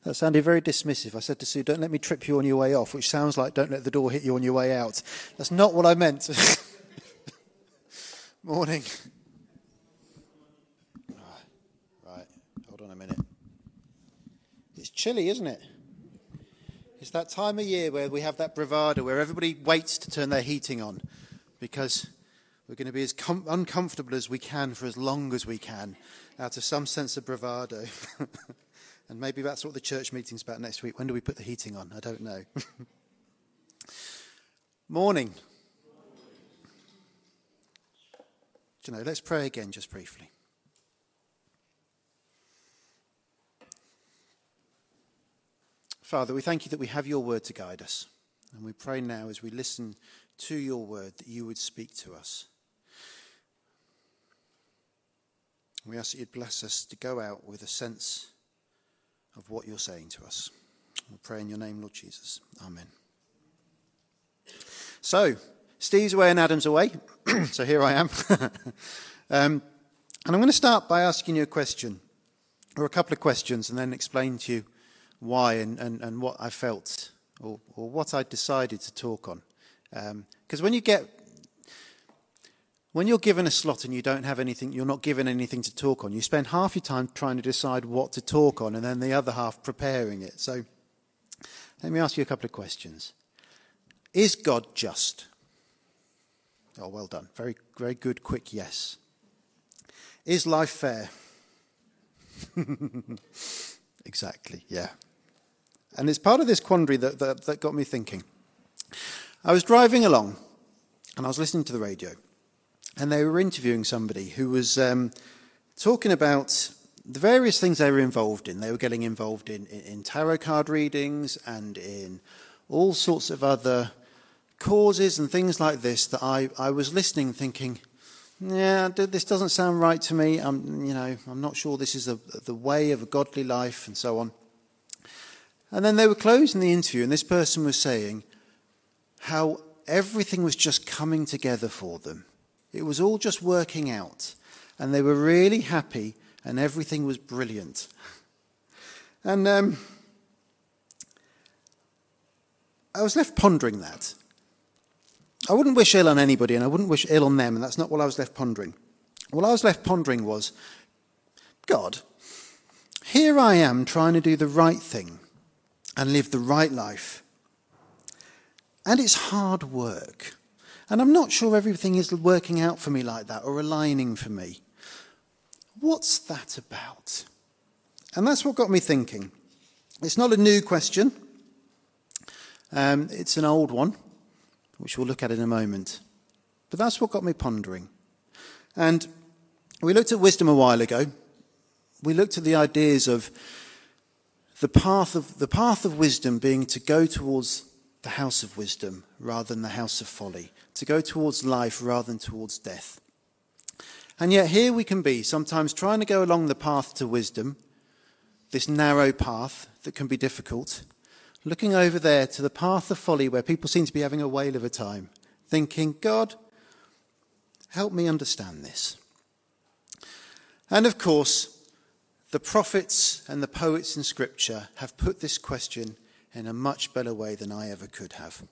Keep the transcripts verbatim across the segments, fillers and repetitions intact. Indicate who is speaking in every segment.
Speaker 1: That sounded very dismissive. I said to Sue, don't let me trip you on your way off, which sounds like don't let the door hit you on your way out. That's not what I meant. Morning. Right, hold on a minute. It's chilly, isn't it? It's that time of year where we have that bravado, where everybody waits to turn their heating on, because we're going to be as com- uncomfortable as we can for as long as we can, out of some sense of bravado. And maybe that's what the church meeting's about next week. When do we put the heating on? I don't know. Morning. Do you know, let's pray again just briefly. Father, we thank you that we have your word to guide us. And we pray now as we listen to your word that you would speak to us. We ask that you'd bless us to go out with a sense of what you're saying to us. We pray in your name, Lord Jesus. Amen. So, Steve's away and Adam's away. So here I am. um, and I'm going to start by asking you a question, or a couple of questions, and then explain to you why and, and, and what I felt, or, or what I decided to talk on. Because um, when you get, when you're given a slot and you don't have anything, you're not given anything to talk on, you spend half your time trying to decide what to talk on and then the other half preparing it. So let me ask you a couple of questions. Is God just? Oh, well done. Very, very good, quick yes. Is life fair? Exactly, yeah. And it's part of this quandary that, that, that got me thinking. I was driving along and I was listening to the radio, and they were interviewing somebody who was um, talking about the various things they were involved in. They were getting involved in, in, in tarot card readings and in all sorts of other causes and things like this that I, I was listening thinking, yeah, this doesn't sound right to me. I'm, you know, I'm not sure this is a, the way of a godly life and so on. And then they were closing the interview, and this person was saying how everything was just coming together for them. It was all just working out, and they were really happy, and everything was brilliant. And um, I was left pondering that. I wouldn't wish ill on anybody, and I wouldn't wish ill on them, and that's not what I was left pondering. What I was left pondering was, God, here I am trying to do the right thing and live the right life, and it's hard work. And I'm not sure everything is working out for me like that or aligning for me. What's that about? And that's what got me thinking. It's not a new question. Um, it's an old one, which we'll look at in a moment. But that's what got me pondering. And we looked at wisdom a while ago. We looked at the ideas of the path of the path of wisdom being to go towards the house of wisdom rather than the house of folly, to go towards life rather than towards death. And yet here we can be, sometimes trying to go along the path to wisdom, this narrow path that can be difficult, looking over there to the path of folly where people seem to be having a whale of a time, thinking, God, help me understand this. And of course, the prophets and the poets in Scripture have put this question in a much better way than I ever could have.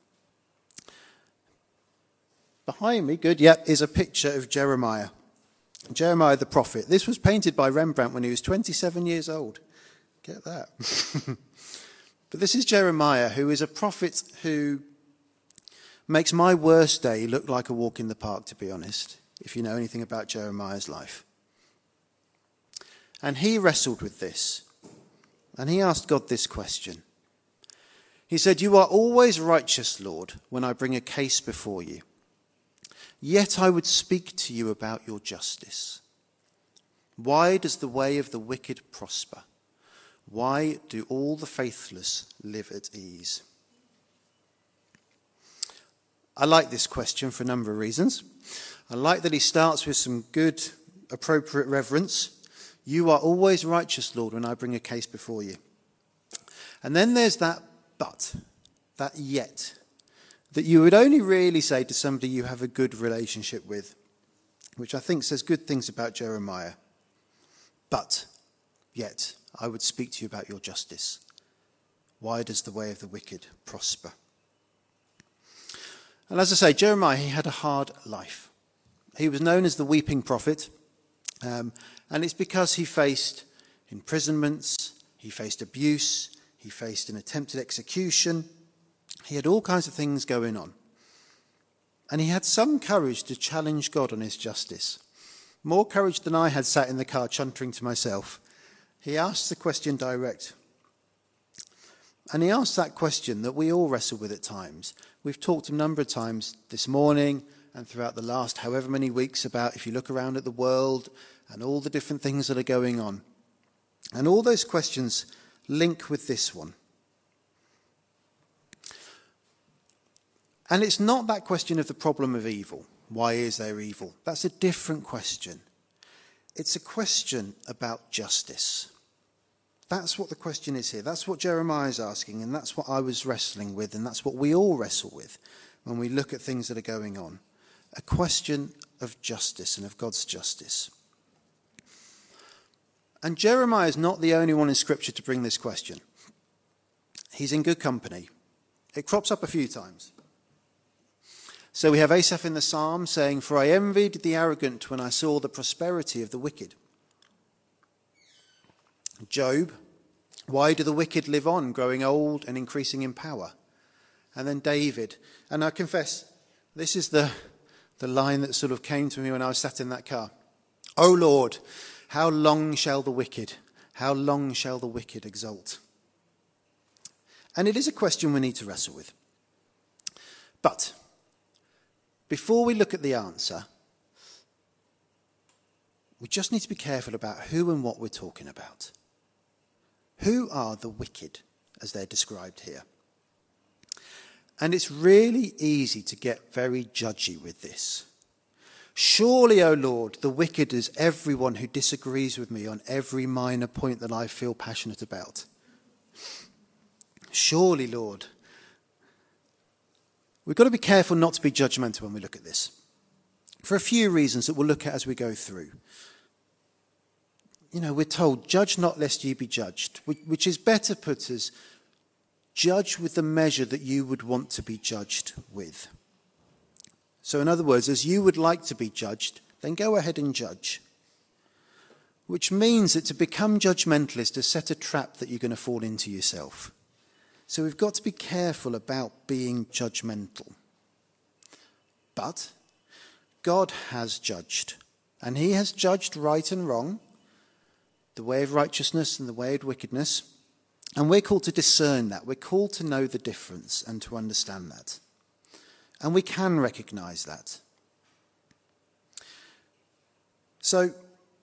Speaker 1: Behind me, good, yep, is a picture of Jeremiah. Jeremiah the prophet. This was painted by Rembrandt when he was twenty-seven years old. Get that. But this is Jeremiah, who is a prophet who makes my worst day look like a walk in the park, to be honest, if you know anything about Jeremiah's life. And he wrestled with this. And he asked God this question. He said, "You are always righteous, Lord, when I bring a case before you. Yet I would speak to you about your justice. Why does the way of the wicked prosper? Why do all the faithless live at ease?" I like this question for a number of reasons. I like that he starts with some good, appropriate reverence. You are always righteous, Lord, when I bring a case before you. And then there's that but, that yet, that you would only really say to somebody you have a good relationship with, which I think says good things about Jeremiah. But, yet, I would speak to you about your justice. Why does the way of the wicked prosper? And as I say, Jeremiah, he had a hard life. He was known as the weeping prophet, um, and it's because he faced imprisonments, he faced abuse, he faced an attempted execution. He had all kinds of things going on. And he had some courage to challenge God on his justice. More courage than I had sat in the car chuntering to myself. He asked the question direct. And he asked that question that we all wrestle with at times. We've talked a number of times this morning and throughout the last however many weeks about if you look around at the world and all the different things that are going on. And all those questions link with this one. And it's not that question of the problem of evil. Why is there evil? That's a different question. It's a question about justice. That's what the question is here. That's what Jeremiah is asking, and that's what I was wrestling with, and that's what we all wrestle with when we look at things that are going on. A question of justice and of God's justice. And Jeremiah is not the only one in Scripture to bring this question. He's in good company. It crops up a few times. So we have Asaph in the Psalm saying, "For I envied the arrogant when I saw the prosperity of the wicked." Job, "Why do the wicked live on, growing old and increasing in power?" And then David. And I confess, this is the, the line that sort of came to me when I was sat in that car. "O Lord, how long shall the wicked, how long shall the wicked exult?" And it is a question we need to wrestle with. But before we look at the answer, we just need to be careful about who and what we're talking about. Who are the wicked, as they're described here? And it's really easy to get very judgy with this. "Surely, O Lord, the wicked is everyone who disagrees with me on every minor point that I feel passionate about." Surely, Lord. We've got to be careful not to be judgmental when we look at this, for a few reasons that we'll look at as we go through. You know, we're told, "Judge not lest ye be judged," which is better put as, judge with the measure that you would want to be judged with. So in other words, as you would like to be judged, then go ahead and judge. Which means that to become judgmental is to set a trap that you're going to fall into yourself. So we've got to be careful about being judgmental. But God has judged, and he has judged right and wrong, the way of righteousness and the way of wickedness. And we're called to discern that. We're called to know the difference and to understand that. And we can recognize that. So,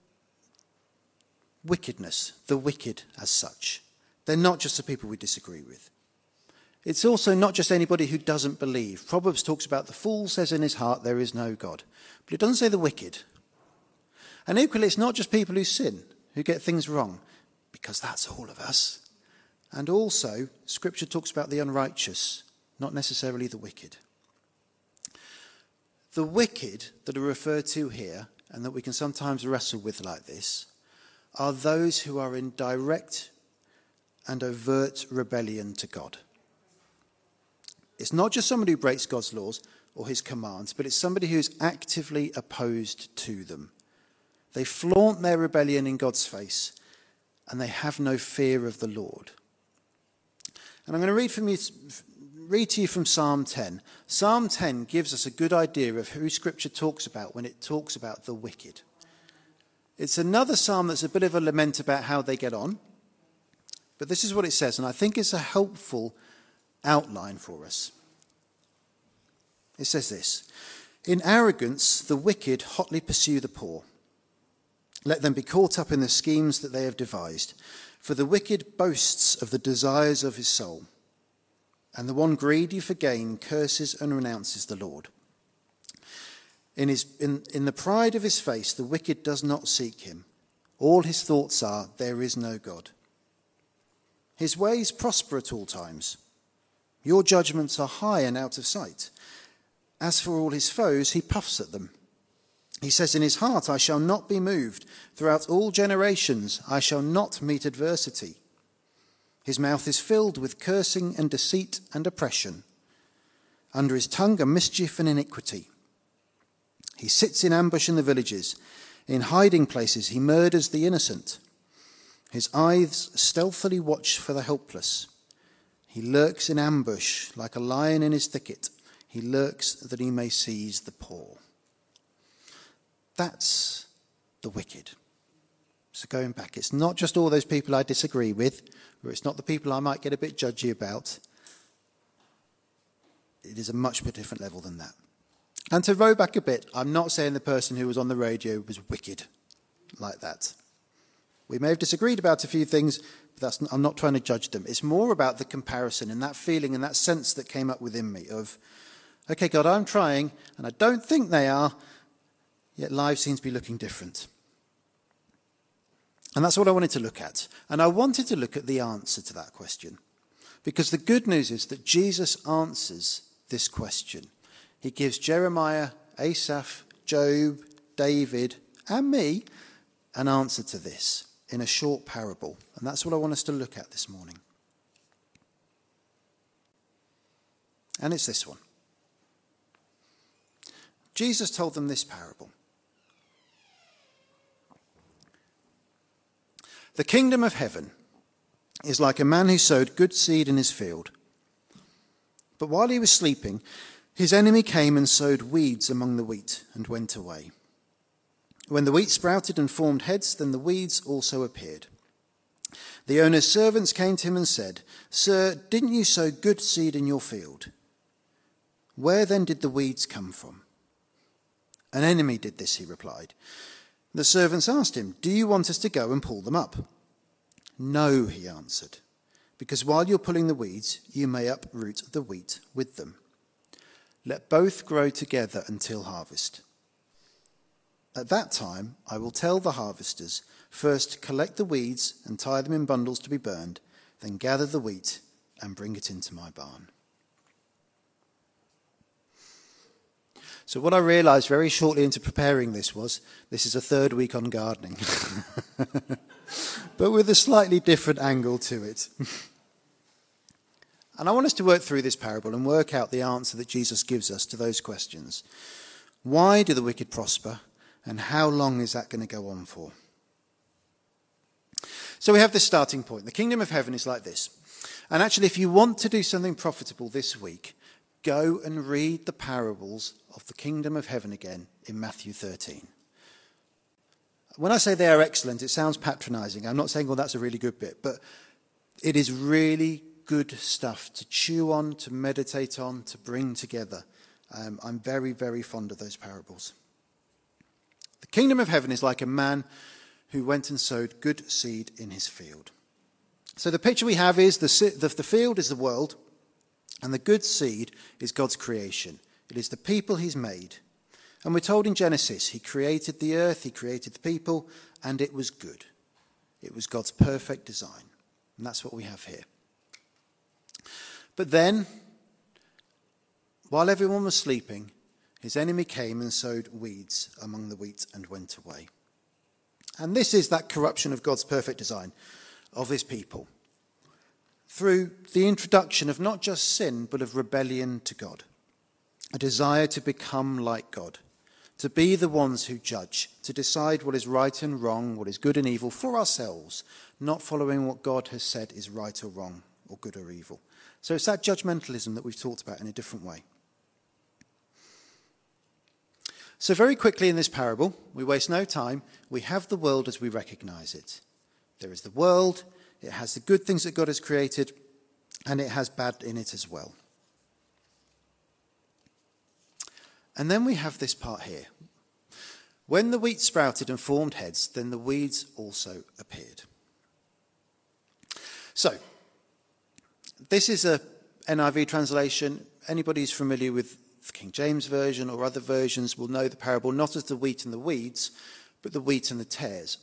Speaker 1: wickedness, the wicked as such, they're not just the people we disagree with. It's also not just anybody who doesn't believe. Proverbs talks about the fool says in his heart there is no God. But it doesn't say the wicked. And equally, it's not just people who sin, who get things wrong, because that's all of us. And also, Scripture talks about the unrighteous, not necessarily the wicked. The wicked that are referred to here, and that we can sometimes wrestle with like this, are those who are in direct and overt rebellion to God. It's not just somebody who breaks God's laws or his commands, but it's somebody who's actively opposed to them. They flaunt their rebellion in God's face, and they have no fear of the Lord. And I'm going to read, from you, read to you from Psalm ten. Psalm ten gives us a good idea of who Scripture talks about when it talks about the wicked. It's another psalm that's a bit of a lament about how they get on. But this is what it says, and I think it's a helpful outline for us. It says this: "In arrogance, the wicked hotly pursue the poor. Let them be caught up in the schemes that they have devised. For the wicked boasts of the desires of his soul, and the one greedy for gain curses and renounces the Lord. In, his, in, in the pride of his face, the wicked does not seek him. All his thoughts are, there is no God. His ways prosper at all times. Your judgments are high and out of sight. As for all his foes, he puffs at them. He says in his heart, I shall not be moved. Throughout all generations, I shall not meet adversity. His mouth is filled with cursing and deceit and oppression. Under his tongue are mischief and iniquity. He sits in ambush in the villages. In hiding places he murders the innocent. His eyes stealthily watch for the helpless. He lurks in ambush like a lion in his thicket. He lurks that he may seize the poor. That's the wicked. So going back, it's not just all those people I disagree with, or it's not the people I might get a bit judgy about. It is a much more different level than that. And to row back a bit, I'm not saying the person who was on the radio was wicked like that. We may have disagreed about a few things, but that's, I'm not trying to judge them. It's more about the comparison and that feeling and that sense that came up within me of, okay, God, I'm trying, and I don't think they are, yet lives seem to be looking different. And that's what I wanted to look at. And I wanted to look at the answer to that question. Because the good news is that Jesus answers this question. He gives Jeremiah, Asaph, Job, David, and me an answer to this in a short parable. And that's what I want us to look at this morning. And it's this one. Jesus told them this parable. The kingdom of heaven is like a man who sowed good seed in his field. But while he was sleeping, his enemy came and sowed weeds among the wheat and went away. When the wheat sprouted and formed heads, then the weeds also appeared. The owner's servants came to him and said, "Sir, didn't you sow good seed in your field? Where then did the weeds come from?" "An enemy did this," he replied. The servants asked him, "Do you want us to go and pull them up?" "No," he answered, "because while you're pulling the weeds, you may uproot the wheat with them. Let both grow together until harvest. At that time, I will tell the harvesters, first collect the weeds and tie them in bundles to be burned, then gather the wheat and bring it into my barn." So what I realised very shortly into preparing this was, this is a third week on gardening, but with a slightly different angle to it. And I want us to work through this parable and work out the answer that Jesus gives us to those questions. Why do the wicked prosper, and how long is that going to go on for? So we have this starting point. The kingdom of heaven is like this. And actually, if you want to do something profitable this week, go and read the parables of the kingdom of heaven again in Matthew thirteen. When I say they are excellent, it sounds patronising. I'm not saying, well, that's a really good bit, but it is really good stuff to chew on, to meditate on, to bring together. Um, I'm very, very fond of those parables. The kingdom of heaven is like a man who went and sowed good seed in his field. So the picture we have is the, the, the field is the world, and the good seed is God's creation. It is the people he's made. And we're told in Genesis, he created the earth, he created the people, and it was good. It was God's perfect design. And that's what we have here. But then, while everyone was sleeping, his enemy came and sowed weeds among the wheat and went away. And this is that corruption of God's perfect design of his people, through the introduction of not just sin, but of rebellion to God, a desire to become like God, to be the ones who judge, to decide what is right and wrong, what is good and evil for ourselves, not following what God has said is right or wrong, or good or evil. So it's that judgmentalism that we've talked about in a different way. So very quickly in this parable, we waste no time, we have the world as we recognise it. There is the world, it has the good things that God has created, and it has bad in it as well. And then we have this part here. When the wheat sprouted and formed heads, then the weeds also appeared. So, this is a N I V translation. Anybody who's familiar with the King James Version or other versions will know the parable not as the wheat and the weeds, but the wheat and the tares.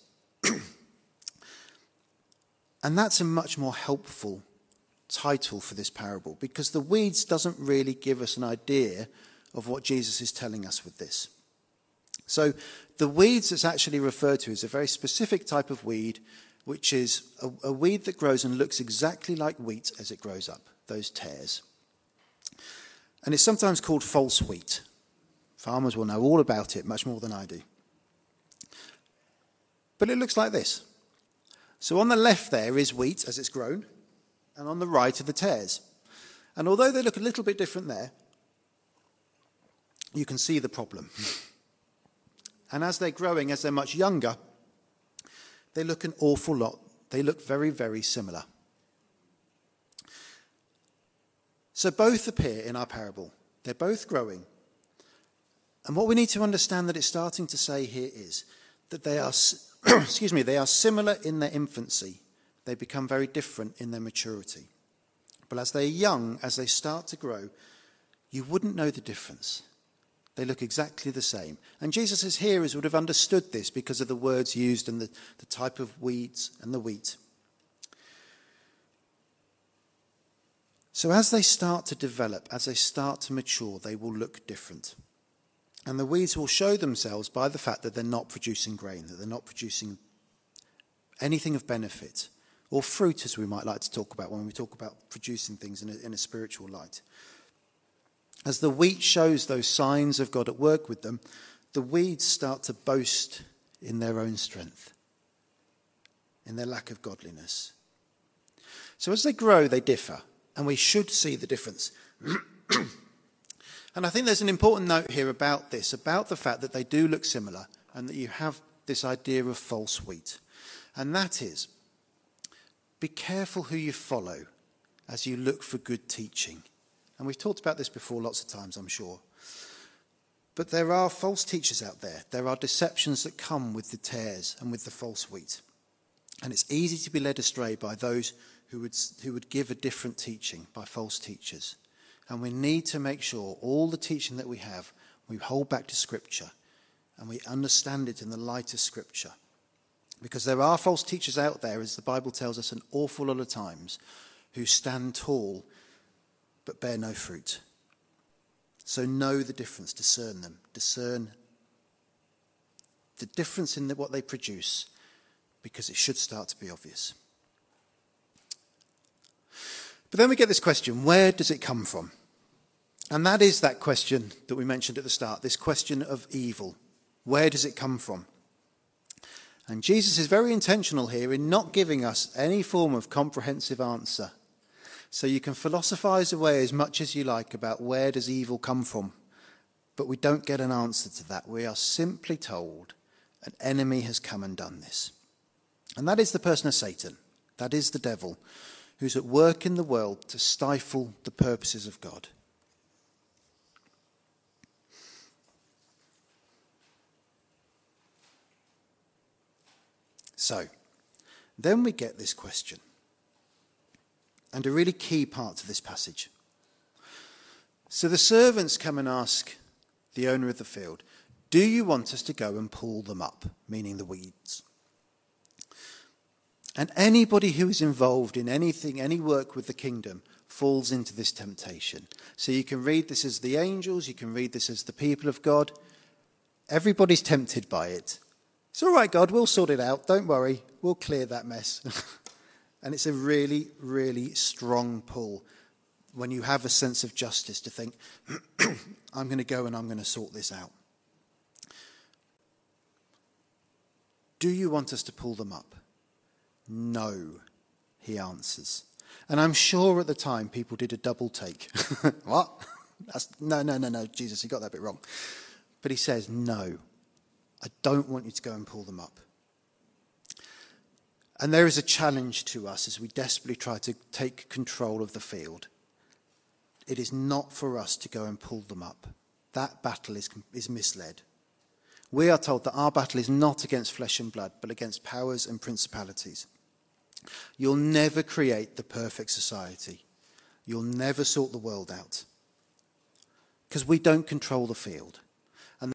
Speaker 1: And that's a much more helpful title for this parable, because the weeds doesn't really give us an idea of what Jesus is telling us with this. So the weeds that's actually referred to is a very specific type of weed which is a, a weed that grows and looks exactly like wheat as it grows up, those tares. And it's sometimes called false wheat. Farmers will know all about it, much more than I do. But it looks like this. So on the left there is wheat as it's grown, and on the right are the tares. And although they look a little bit different there, you can see the problem. And as they're growing, as they're much younger, they look an awful lot. They look very, very similar. So both appear in our parable. They're both growing. And what we need to understand that it's starting to say here is that they are, excuse me, they are similar in their infancy. They become very different in their maturity. But as they're young, as they start to grow, you wouldn't know the difference. They look exactly the same. And Jesus' hearers would have understood this because of the words used and the, the type of weeds and the wheat. So as they start to develop, as they start to mature, they will look different. And the weeds will show themselves by the fact that they're not producing grain, that they're not producing anything of benefit, or fruit, as we might like to talk about when we talk about producing things in a, in a spiritual light. As the wheat shows those signs of God at work with them, the weeds start to boast in their own strength, in their lack of godliness. So as they grow, they differ, and we should see the difference. And I think there's an important note here about this, about the fact that they do look similar, and that you have this idea of false wheat. And that is, be careful who you follow as you look for good teaching. And we've talked about this before lots of times, I'm sure. But there are false teachers out there. There are deceptions that come with the tares and with the false wheat. And it's easy to be led astray by those who would, who would give a different teaching, by false teachers. And we need to make sure all the teaching that we have, we hold back to Scripture and we understand it in the light of Scripture. Because there are false teachers out there, as the Bible tells us an awful lot of times, who stand tall but bear no fruit. So know the difference, discern them, discern the difference in what they produce, because it should start to be obvious. But then we get this question, where does it come from? And that is that question that we mentioned at the start, this question of evil. Where does it come from? And Jesus is very intentional here in not giving us any form of comprehensive answer. So you can philosophize away as much as you like about where does evil come from, but we don't get an answer to that. We are simply told an enemy has come and done this. And that is the person of Satan. That is the devil, who's at work in the world to stifle the purposes of God. So, then we get this question, and a really key part to this passage. So the servants come and ask the owner of the field, do you want us to go and pull them up, meaning the weeds? And anybody who is involved in anything, any work with the kingdom, falls into this temptation. So you can read this as the angels, you can read this as the people of God. Everybody's tempted by it. It's all right, God, we'll sort it out. Don't worry, we'll clear that mess. And it's a really, really strong pull when you have a sense of justice to think, I'm going to go and I'm going to sort this out. Do you want us to pull them up? No, he answers. And I'm sure at the time people did a double take. What? That's, no, no, no, no, Jesus, you got that bit wrong. But he says, no, I don't want you to go and pull them up. And there is a challenge to us as we desperately try to take control of the field. It is not for us to go and pull them up. That battle is, is misled. We are told that our battle is not against flesh and blood, but against powers and principalities. You'll never create the perfect society. You'll never sort the world out. Because we don't control the field.